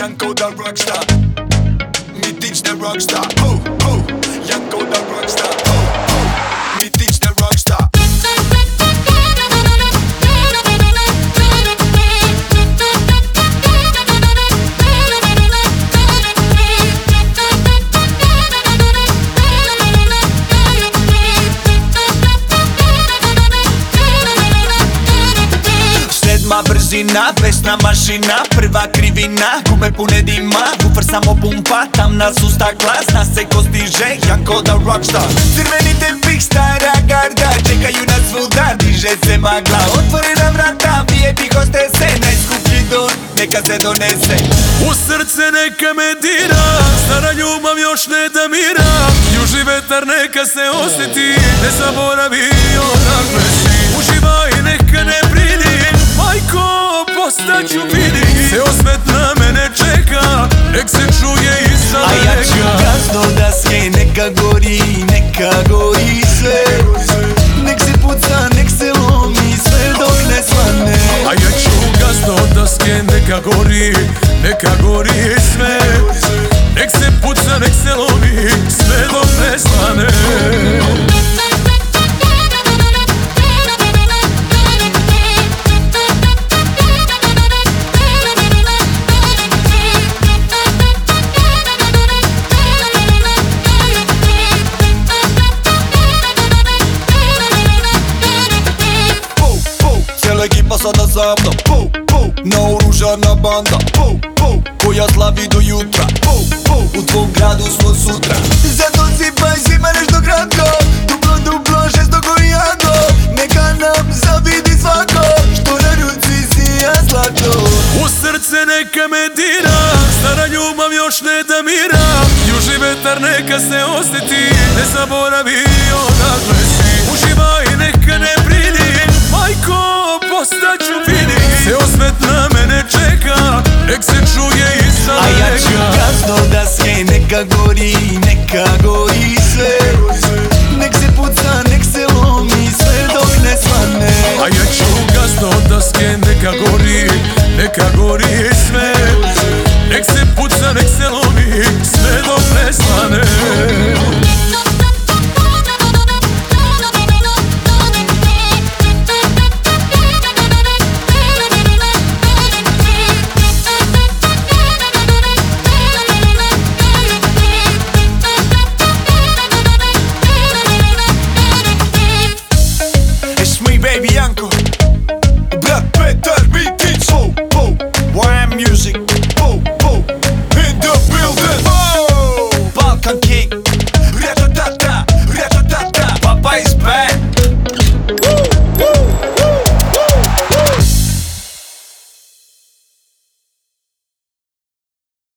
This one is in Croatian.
Janko da rockstar, mitična rockstar. Janko da rockstar, mitična rockstar. Sedma brzina, vesna mašina, prva krivina, gume pune dima, bufer samo pumpa, tamna su stakla, zna se ko stiže, Janko da rockstar. Crveni tepih, stara garda, čekaju nas svuda, diže se magla, otvorena vrata, VIP hostese, najskuplji don, neka se donese. U srce neka me dira, stara ljubav još ne damira, južni vetar neka se osjeti, ne zaboravi odakle si. Uživaj neka ne brini, majko postaću vidi, ceo svet na mene čeka, nek se čuje iz daleka. A ja ću gas do daske, neka gori sve, nek se puca, nek se lomi, sve dok ne svane. A ja ću gas do daske, neka gori sve, nek se puca, nek se lomi, sve dok ne svane. Ekipa sada za mnom, naoružana banda koja slavi do jutra. U tvom gradu smo sutra. Zato sipaj svima nešto kratko, duplo, žestoko i jako. Neka nam zavidi svako, što na ruci sija slatko. U srce neka me dira, stara ljubav još ne damira, južni vetar neka se osjeti, ne zaboravi odakle si. Uživaj neka ne brini, majko postaću vidi, ceo svet na mene čeka, nek se čuje iz daleka. A ja ću gas do daske, neka gori sve, nek se puca, nek se lomi, sve dok ne svane. A ja ću gas do daske, neka gori sve, nek se puca, nek se lomi, sve dok ne svane. Baby Janko, brat Petar Mitić, YM Music.